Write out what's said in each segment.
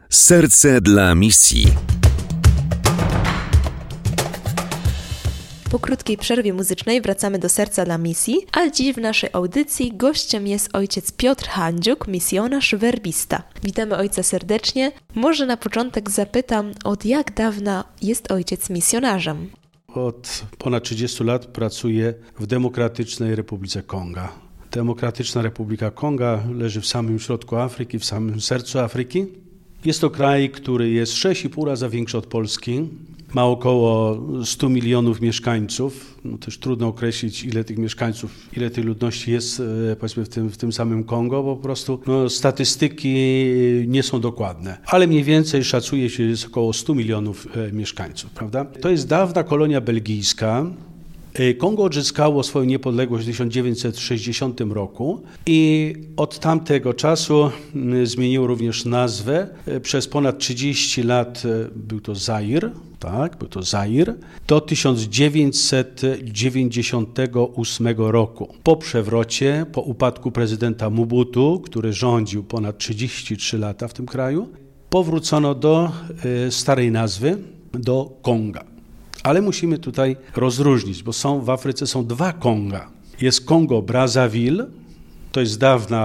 Serce dla misji. Po krótkiej przerwie muzycznej wracamy do Serca dla misji, a dziś w naszej audycji gościem jest ojciec Piotr Handziuk, misjonarz werbista. Witamy ojca serdecznie. Może na początek zapytam, od jak dawna jest ojciec misjonarzem? Od ponad 30 lat pracuję w Demokratycznej Republice Konga. Demokratyczna Republika Konga leży w samym środku Afryki, w samym sercu Afryki. Jest to kraj, który jest 6,5 razy większy od Polski. Ma około 100 milionów mieszkańców. Też trudno określić, ile tych mieszkańców, ile tej ludności jest powiedzmy w tym samym Kongo, bo po prostu statystyki nie są dokładne. Ale mniej więcej szacuje się, że jest około 100 milionów mieszkańców, prawda? To jest dawna kolonia belgijska. Kongo odzyskało swoją niepodległość w 1960 roku i od tamtego czasu zmieniło również nazwę. Przez ponad 30 lat był to Zaire, do 1998 roku. Po przewrocie, po upadku prezydenta Mobutu, który rządził ponad 33 lata w tym kraju, powrócono do starej nazwy, do Konga. Ale musimy tutaj rozróżnić, bo w Afryce są dwa Konga. Jest Kongo Brazzaville, to jest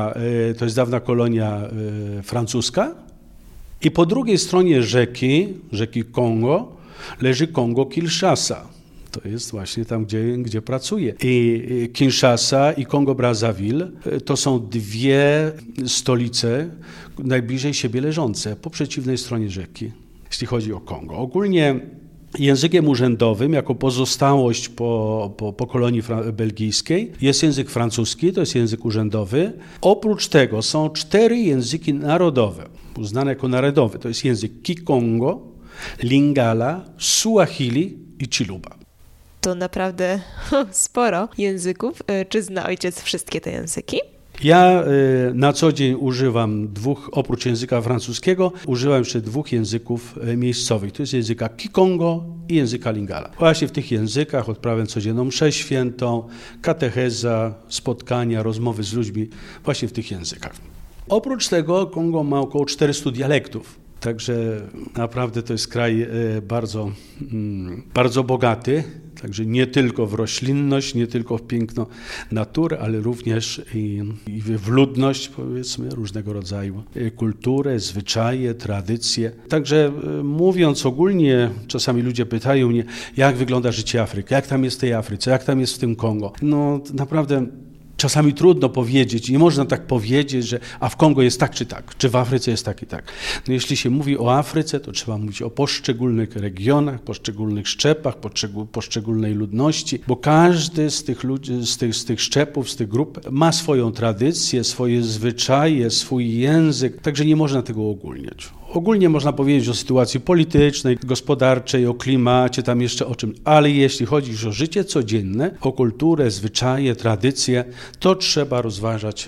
dawna kolonia francuska, i po drugiej stronie rzeki Kongo, leży Kongo Kinshasa. To jest właśnie tam, gdzie pracuję. I Kinshasa i Kongo Brazzaville to są dwie stolice najbliżej siebie leżące po przeciwnej stronie rzeki, jeśli chodzi o Kongo. Ogólnie językiem urzędowym, jako pozostałość po kolonii belgijskiej, jest język francuski, to jest język urzędowy. Oprócz tego są 4 języki narodowe, uznane jako narodowe. To jest język Kikongo, Lingala, Suahili i Chiluba. To naprawdę sporo języków. Czy zna ojciec wszystkie te języki? Ja na co dzień używam oprócz języka francuskiego, używam jeszcze 2 języków miejscowych. To jest języka Kikongo i języka Lingala. Właśnie w tych językach odprawiam codzienną mszę świętą, katecheza, spotkania, rozmowy z ludźmi, właśnie w tych językach. Oprócz tego Kongo ma około 400 dialektów. Także naprawdę to jest kraj bardzo, bardzo bogaty, także nie tylko w roślinność, nie tylko w piękno natury, ale również i w ludność, powiedzmy, różnego rodzaju kulturę, zwyczaje, tradycje. Także mówiąc ogólnie, czasami ludzie pytają mnie, jak wygląda życie Afryki, jak tam jest w tej Afryce, jak tam jest w tym Kongo. No naprawdę czasami trudno powiedzieć, nie można tak powiedzieć, że a w Kongo jest tak czy tak, czy w Afryce jest tak i tak. No jeśli się mówi o Afryce, to trzeba mówić o poszczególnych regionach, poszczególnych szczepach, poszczególnej ludności, bo każdy z tych ludzi, z tych szczepów, z tych grup ma swoją tradycję, swoje zwyczaje, swój język, także nie można tego ogólniać. Ogólnie można powiedzieć o sytuacji politycznej, gospodarczej, o klimacie, tam jeszcze o czym, ale jeśli chodzi już o życie codzienne, o kulturę, zwyczaje, tradycje, to trzeba rozważać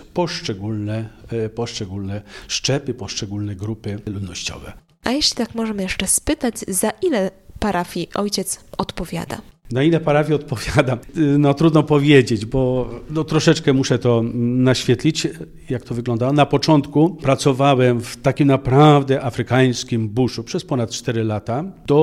poszczególne szczepy, poszczególne grupy ludnościowe. A jeśli tak możemy jeszcze spytać, za ile parafii ojciec odpowiada? Na ile parafii odpowiadam? No trudno powiedzieć, bo troszeczkę muszę to naświetlić, jak to wyglądało. Na początku pracowałem w takim naprawdę afrykańskim buszu przez ponad 4 lata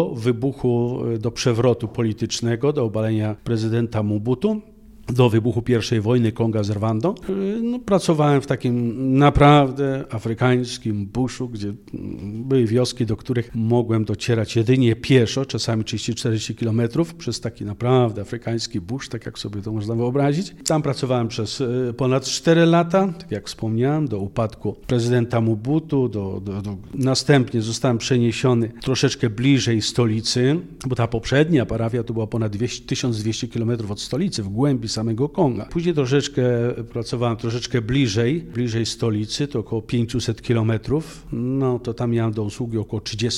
do przewrotu politycznego, do obalenia prezydenta Mobutu. Do wybuchu I wojny Konga z Rwandą. Pracowałem w takim naprawdę afrykańskim buszu, gdzie były wioski, do których mogłem docierać jedynie pieszo, czasami 30-40 kilometrów, przez taki naprawdę afrykański busz, tak jak sobie to można wyobrazić. Tam pracowałem przez ponad 4 lata, tak jak wspomniałem, do upadku prezydenta Mobutu, następnie zostałem przeniesiony troszeczkę bliżej stolicy, bo ta poprzednia parafia to była ponad 1200 kilometrów od stolicy, w głębi samego Konga. Później pracowałem troszeczkę bliżej stolicy, to około 500 kilometrów. No to tam miałem do usługi około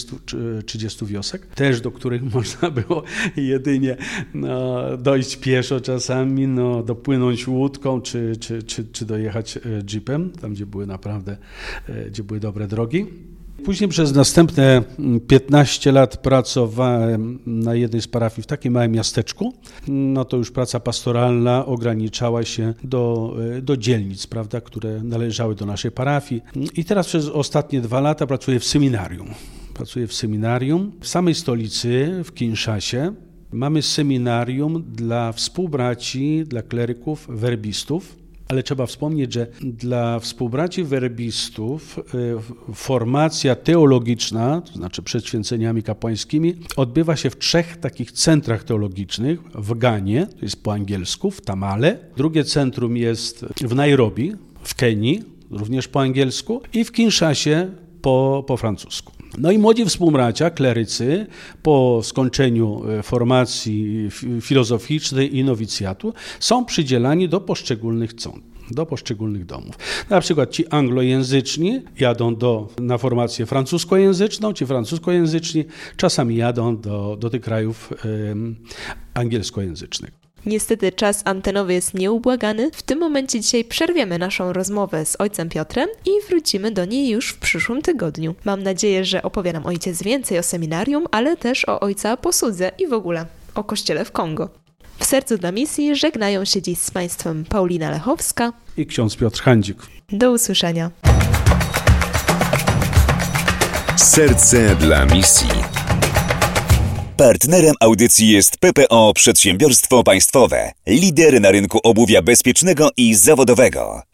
30 wiosek, też do których można było jedynie dojść pieszo czasami, dopłynąć łódką, czy dojechać jeepem, tam gdzie były dobre drogi. Później przez następne 15 lat pracowałem na jednej z parafii w takim małym miasteczku. No to już praca pastoralna ograniczała się do dzielnic, prawda, które należały do naszej parafii. I teraz przez ostatnie 2 lata pracuję w seminarium. W samej stolicy, w Kinszasie. Mamy seminarium dla współbraci, dla kleryków, werbistów. Ale trzeba wspomnieć, że dla współbraci werbistów formacja teologiczna, to znaczy przed święceniami kapłańskimi, odbywa się w 3 takich centrach teologicznych. W Ganie, to jest po angielsku, w Tamale. Drugie centrum jest w Nairobi, w Kenii, również po angielsku. I w Kinszasie po francusku. No i młodzi współbracia, klerycy, po skończeniu formacji filozoficznej i nowicjatu są przydzielani do poszczególnych do poszczególnych domów. Na przykład ci anglojęzyczni jadą na formację francuskojęzyczną, ci francuskojęzyczni czasami jadą do tych krajów angielskojęzycznych. Niestety czas antenowy jest nieubłagany. W tym momencie dzisiaj przerwiemy naszą rozmowę z ojcem Piotrem i wrócimy do niej już w przyszłym tygodniu. Mam nadzieję, że opowie nam ojciec więcej o seminarium, ale też o ojca posłudze i w ogóle o kościele w Kongo. W Sercu dla Misji żegnają się dziś z Państwem Paulina Lechowska i ksiądz Piotr Handziuk. Do usłyszenia. Serce dla Misji. Partnerem audycji jest PPO Przedsiębiorstwo Państwowe, lider na rynku obuwia bezpiecznego i zawodowego.